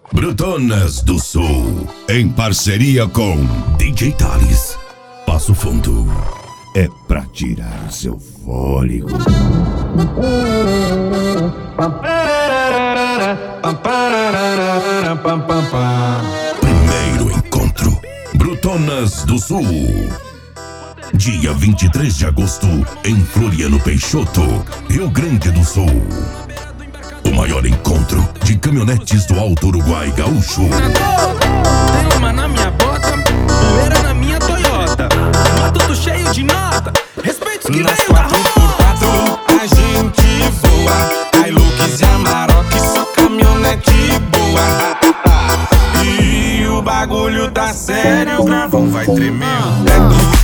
Brutonas do Sul, em parceria com DJ Thales. Passo Fundo é pra tirar o seu fôlego. Primeiro encontro, Brutonas do Sul. Dia 23 de agosto, em Floriano Peixoto, Rio Grande do Sul. O maior encontro de caminhonetes do Alto Uruguai Gaúcho. Tem uma na minha bota, poeira na minha Toyota. Mato tudo cheio de nota, respeito os que veio da rua. A gente voa, Hilux e Amarok, só caminhonete boa. E o bagulho tá sério, o gravão vai tremer.